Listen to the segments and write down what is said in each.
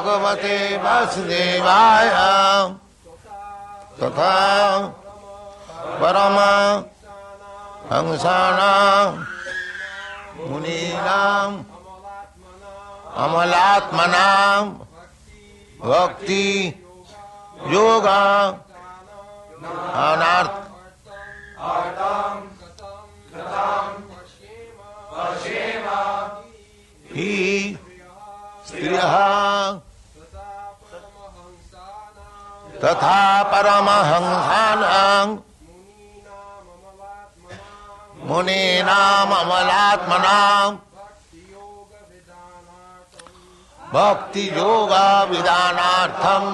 भगवते वासुदेवाय तथा परमहंसानां मुनीनां अमलात्मनां भक्ति योगा अनार्थ ही स्त्रियः तथा परमहंसानां मुनीनां अमलात्मनां भक्ति योगा विधानार्थम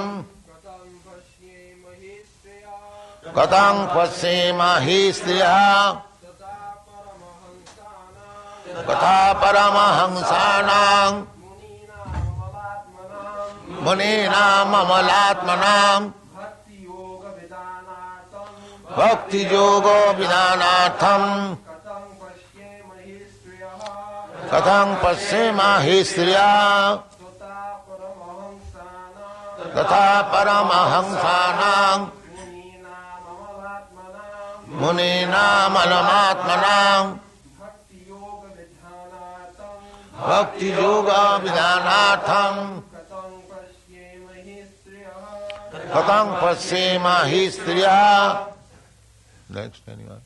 कथं पश्येमहि स्त्रियः तथा परमहंसानां मुनीनां अमलात्मनां भक्ति योगो विधानार्थम कथं पश्येमहि स्त्रियः तथा परमहंसानां मुनीनां अमलात्मनां भक्ति योग विधानार्थम कथं पश्येमहि स्त्रियः. Next, anyone?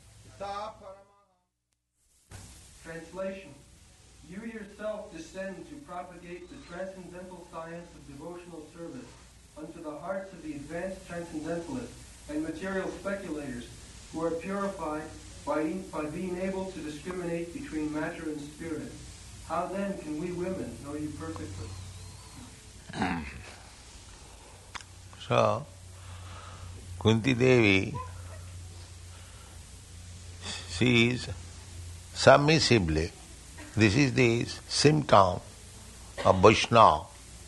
Translation. You yourself descend to propagate the transcendental science of devotional service unto the hearts of the advanced transcendentalists and material speculators who are purified by being able to discriminate between matter and spirit. How then can we women know you perfectly? So, Kunti Devi sees submissively. This is the symptom of Vaishnava.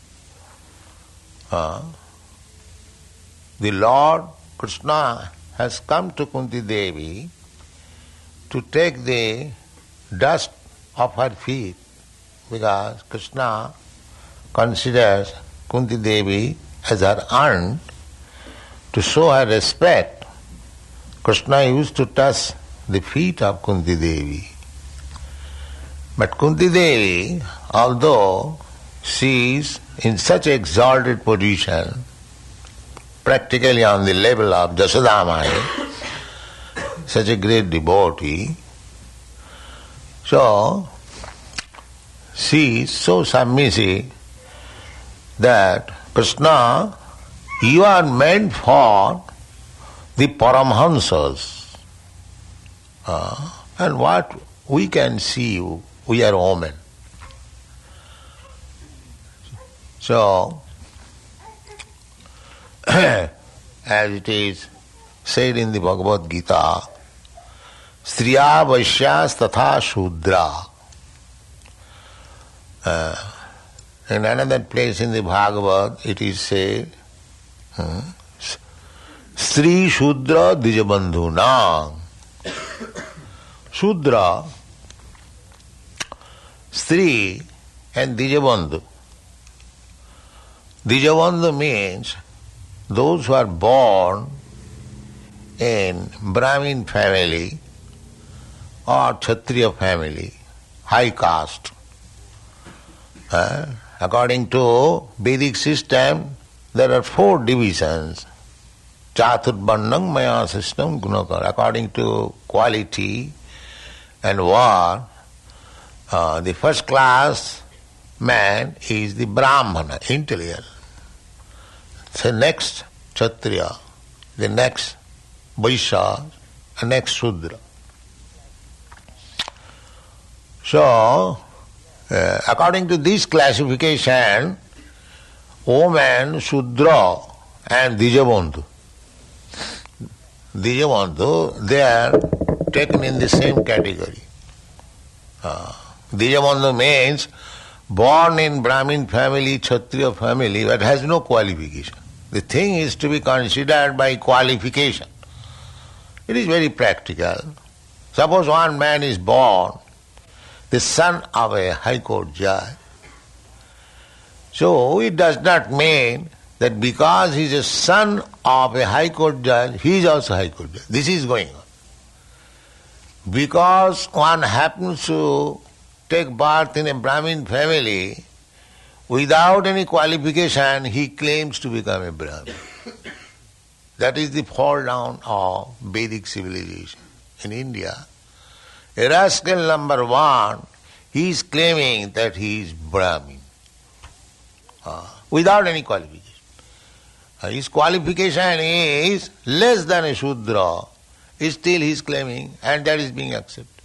The Lord Krishna has come to Kunti Devi to take the dust off her feet, because Krishna considers Kunti Devi as her aunt. To show her respect, Krishna used to touch the feet of Kunti Devi. But Kunti Devi, although she is in such exalted position, practically on the level of Jasodamai, such a great devotee, so she is so submissive that Krishna, you are meant for the Paramhansas. And what we can see you, we are women. So, as it is said in the Bhagavad Gita, Striya Vaishyas Tatha Shudra. In another place in the Bhagavad, it is said, Stri Shudra Dijabandhuna. Shudra, Stri and Dijabandhu. Dijabandhu means those who are born in Brahmin family or Kshatriya family, high caste. According to Vedic system, there are 4 divisions. Chaturvarnam maya system gunakar. According to quality and war, the first class man is the Brahmana, intelligent. So next Kshatriya, the next Vaishya, and next Shudra. So, according to this classification, woman, Shudra and Dijabandhu, they are taken in the same category. Dijabandhu means born in Brahmin family, Kshatriya family, but has no qualification. The thing is to be considered by qualification. It is very practical. Suppose one man is born the son of a high court judge. So it does not mean that because he is a son of a high court judge, he is also high court judge. This is going on. Because one happens to take birth in a Brahmin family, without any qualification, he claims to become a Brahmin. That is the fall down of Vedic civilization. In India, a rascal number one, he is claiming that he is Brahmin, without any qualification. His qualification is less than a Shudra, still he is claiming, and that is being accepted.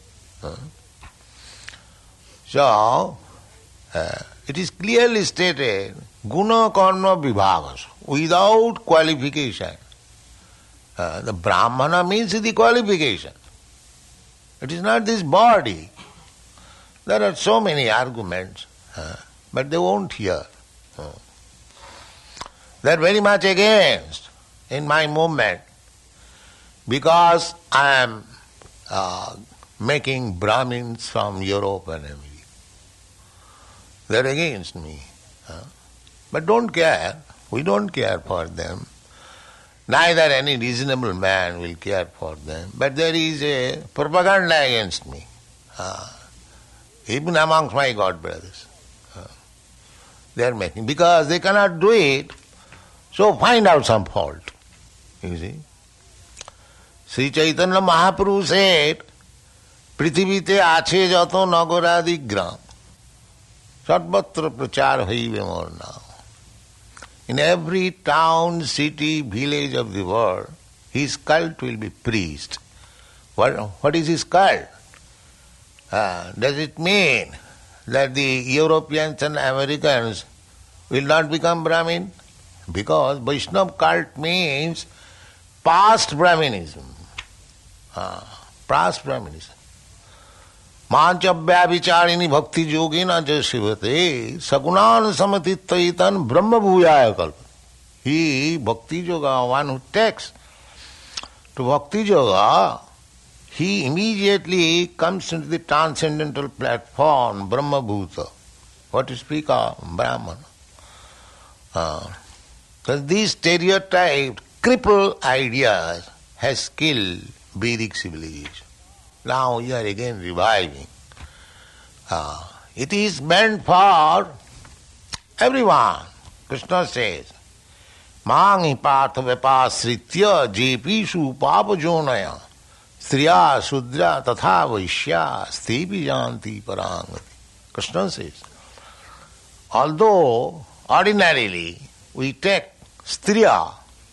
So, it is clearly stated, guna karma vibhagas, without qualification. The Brahmana means the qualification. It is not this body. There are so many arguments, but they won't hear. They are very much against in my movement, because I am making Brahmins from Europe and America. They are against me. But don't care. We don't care for them. Neither any reasonable man will care for them. But there is a propaganda against me, even amongst my God brothers. They are making, because they cannot do it, so find out some fault. You see? Sri Chaitanya Mahaprabhu said, Prithivite ache jato nagoradi gram, sarvatra prachar haive more now. In every town, city, village of the world, his cult will be preached. What is his cult? Does it mean that the Europeans and Americans will not become Brahmin? Because Vaishnava cult means past Brahminism. Past Brahminism. Manchabhya vicharini bhakti yogina jasivate sagunan samatitaitan brahma bhuyaya kalpa. He, bhakti yoga, one who takes to bhakti yoga, he immediately comes into the transcendental platform, Brahma Bhuta. What to speak of? Brahman. Because these stereotyped, crippled ideas has killed Vedic civilization. Now we are again reviving. It is meant for everyone. Krishna says, Mangi partha vipasritya jepishu papajonaya striya sudra tatha vaishya stepi janti parangati. Krishna says, although ordinarily we take striya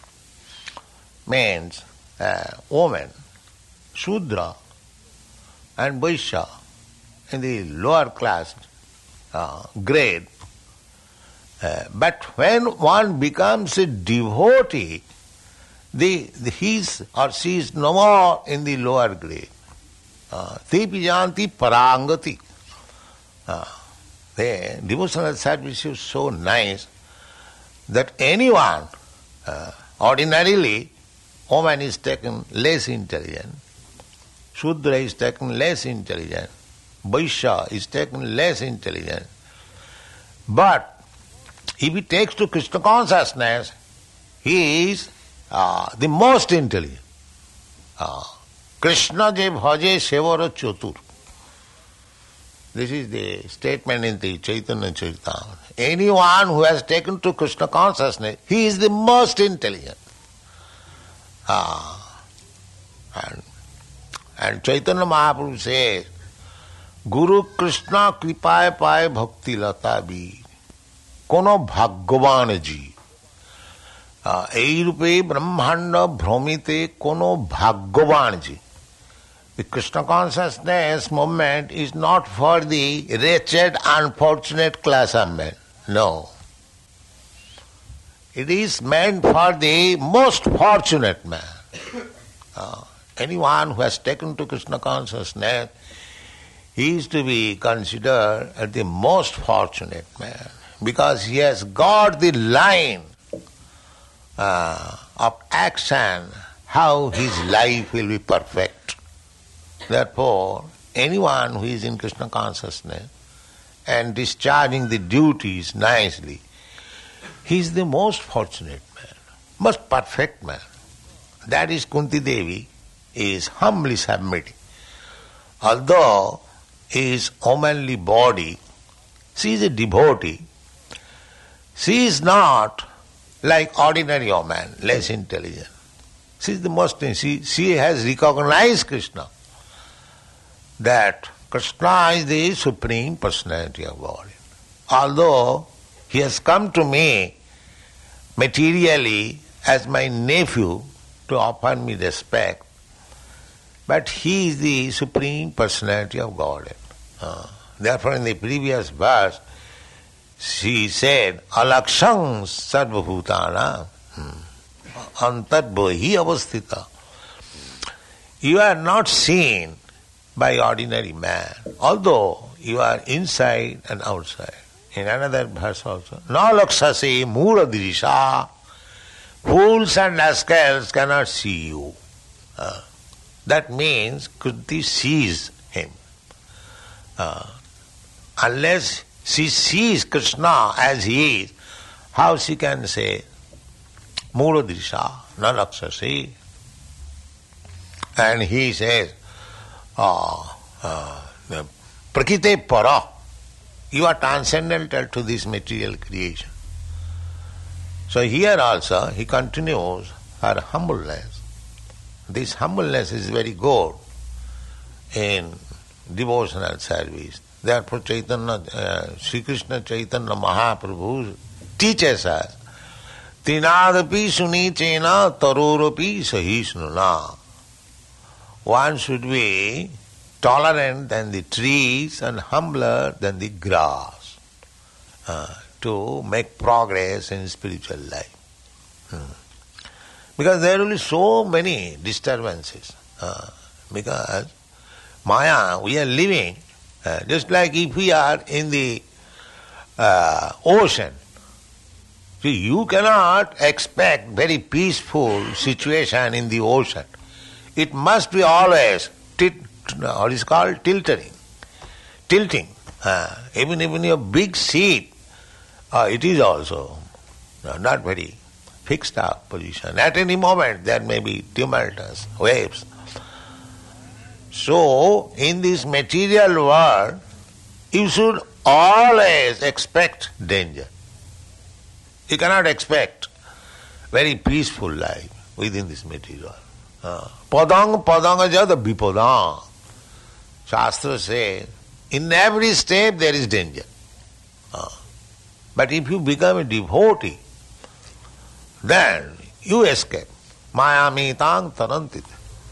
means woman, Shudra and Vaishya in the lower class grade. But when one becomes a devotee, his or she is no more in the lower grade. Tepi janti parangati. The devotional service is so nice that anyone, ordinarily, woman is taken less intelligent, Shudra is taken less intelligent, Vaishya is taken less intelligent. But if he takes to Krishna consciousness, he is the most intelligent. Krishna je bhaje sevara chotur. This is the statement in the Chaitanya Charitamrita. Anyone who has taken to Krishna consciousness, he is the most intelligent. And Chaitanya Mahaprabhu says, Guru Krishna kripaye paye bhakti lata bhi, kono bhagwan ji. Ei rupe brahmanda bhromite kono bhagwan ji. The Krishna consciousness movement is not for the wretched, unfortunate class of men. No. It is meant for the most fortunate man. Anyone who has taken to Krishna consciousness, he is to be considered as the most fortunate man, because he has got the line of action, how his life will be perfect. Therefore, anyone who is in Krishna consciousness and discharging the duties nicely, He is the most fortunate man, most perfect man. That is Kunti Devi is humbly submitting. Although his womanly body, she is a devotee. She is not like ordinary woman, less intelligent. She is the most, she has recognized Krishna, that Krishna is the Supreme Personality of God. Although he has come to me materially as my nephew to offer me respect, but he is the Supreme Personality of Godhead. Therefore in the previous verse, she said, Alakshang sarvabhutana antarbhahi avasthita. You are not seen by ordinary man, although you are inside and outside. In another verse also, Na lakshase mura dirisha. Fools and rascals cannot see you. That means Kunti sees him. Unless she sees Krishna as he is, how she can say Mura Dirisha, na lakshase? And he says, Prakite para. You are transcendental to this material creation. So here also he continues her humbleness. This humbleness is very good in devotional service. Therefore Chaitanya, Sri Krishna Chaitanya Mahaprabhu teaches us, Tinadapi sunichena tarorapi sahisnuna. One should be tolerant than the trees and humbler than the grass to make progress in spiritual life. Because there will be so many disturbances. Because Maya, we are living just like if we are in the ocean. See, you cannot expect very peaceful situation in the ocean. It must be always what is called tilting. Even your big seat, it is also not very fixed up position. At any moment there may be tumultuous waves. So, in this material world, you should always expect danger. You cannot expect very peaceful life within this material. Padang jada vipadang. Shastra says, in every step there is danger. But if you become a devotee, then you escape. Mayamitang tarantit.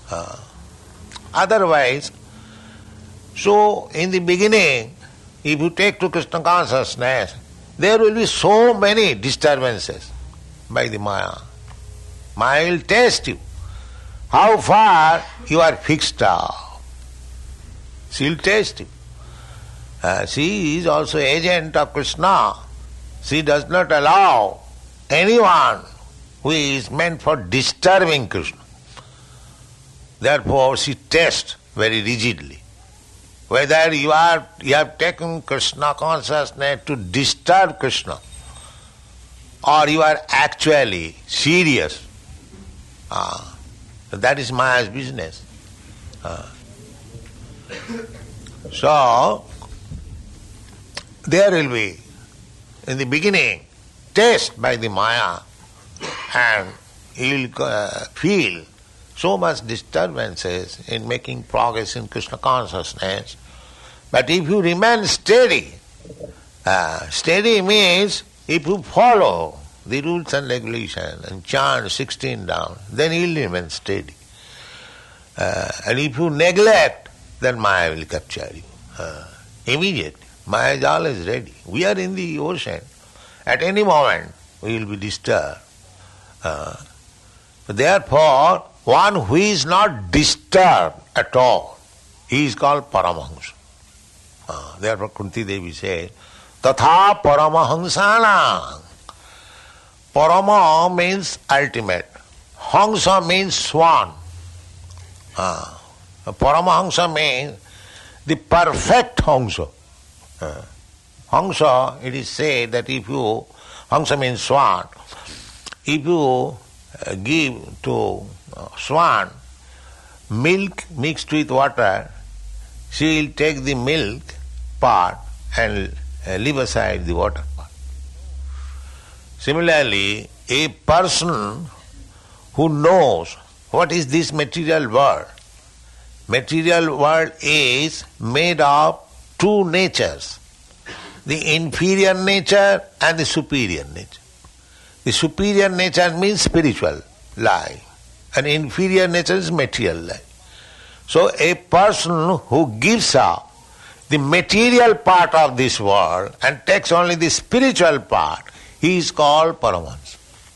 Otherwise, so in the beginning, if you take to Krishna consciousness, there will be so many disturbances by the Maya. Maya will test you. How far you are fixed up. She will test you. She is also agent of Krishna. She does not allow anyone who is meant for disturbing Krishna. Therefore she tests very rigidly whether you have taken Krishna consciousness to disturb Krishna or you are actually serious. That is Maya's business. So there will be in the beginning test by the Maya, and you will feel so much disturbances in making progress in Krishna consciousness. But if you remain steady, steady means if you follow the rules and regulations and chant 16 down, then you will remain steady. And if you neglect, then Maya will capture you. Immediately. Maya is always ready. We are in the ocean. At any moment we will be disturbed. Therefore, one who is not disturbed at all, he is called Paramahamsa. Therefore Kunti Devi says, Tatha Paramahamsana. Parama means ultimate. Hamsa means swan. Paramahamsa means the perfect Hamsa. Hamsa, it is said that if you Hangsa means swan. If you give to swan milk mixed with water, she will take the milk part and leave aside the water part. Similarly, a person who knows what is this material world is made of two natures, the inferior nature and the superior nature. The superior nature means spiritual life, and inferior nature is material life. So a person who gives up the material part of this world and takes only the spiritual part, he is called Paramahansa.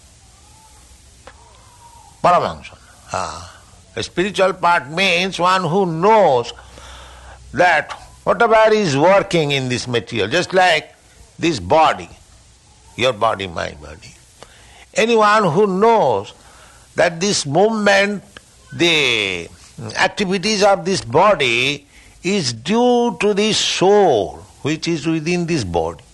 Paramahansa. The spiritual part means one who knows that whatever is working in this material, just like this body, your body, my body. Anyone who knows that this movement, the activities of this body is due to the soul which is within this body.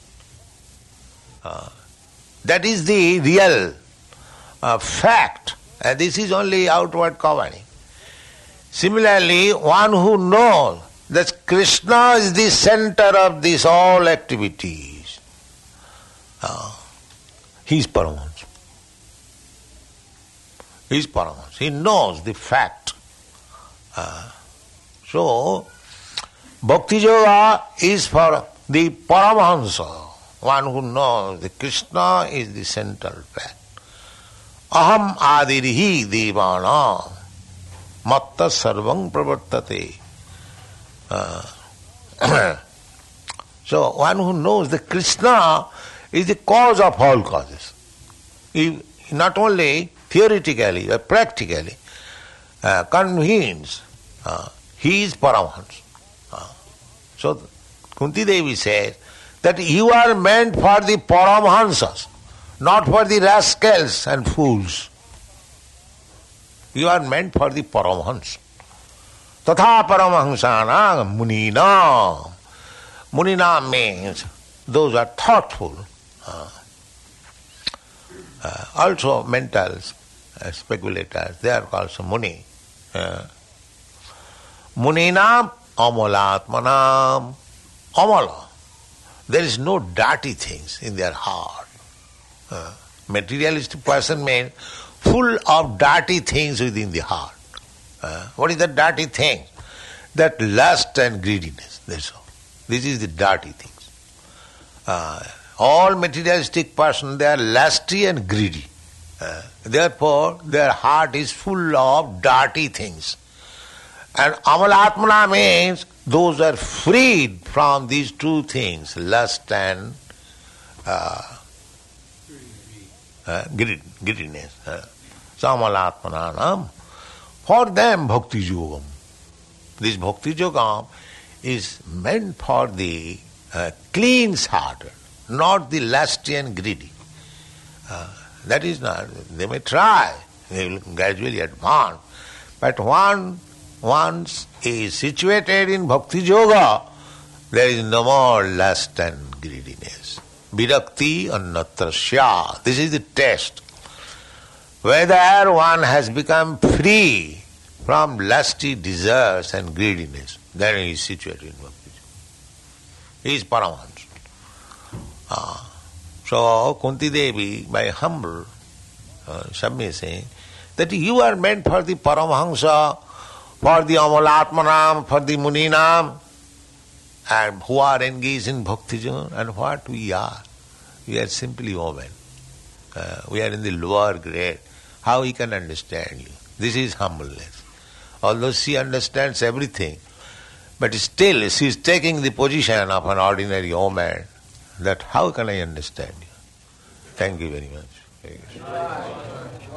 That is the real fact. This is only outward covering. Similarly, one who knows that Krishna is the center of these all activities, he is Paramahansa. He is Paramahansa. He knows the fact. So, Bhakti Yoga is for the Paramahansa, one who knows that Krishna is the central fact. Aham adirhi devana matta sarvang pravartate. So one who knows that Krishna is the cause of all causes. He not only theoretically but practically convinced he is Paramahansa. So Kunti Devi says that you are meant for the Paramahansas, not for the rascals and fools. You are meant for the Paramahansa. Tatha Paramahansana Munina. Munina means those are thoughtful. Also mental speculators, they are also Muni. Muninam Amalatmanam. Amala. There is no dirty things in their heart. Materialistic person means full of dirty things within the heart. What is the dirty thing? That lust and greediness, that's all. This is the dirty things. All materialistic person, they are lusty and greedy. Therefore, their heart is full of dirty things. And Amalatmana means those are freed from these two things, lust and greediness. So Amalatmananam. For them, Bhakti Yogam. This Bhakti Yogam is meant for the clean-hearted, not the lusty and greedy. That is not, they may try, they will gradually advance. But once is situated in Bhakti Yoga, there is no more lust and greediness. Virakti annatrasya. This is the test. Whether one has become free from lusty desires and greediness, then he is situated in Bhakti Yoga. He is Paramahansa. So Kunti Devi, by humble submission, that you are meant for the Paramahansa, for the Amalatmanam, for the Muninam, and who are engaged in Bhakti Yoga, and what we are. We are simply women. We are in the lower grade. How he can understand you? This is humbleness. Although she understands everything, but still she is taking the position of an ordinary woman, that how can I understand you? Thank you very much.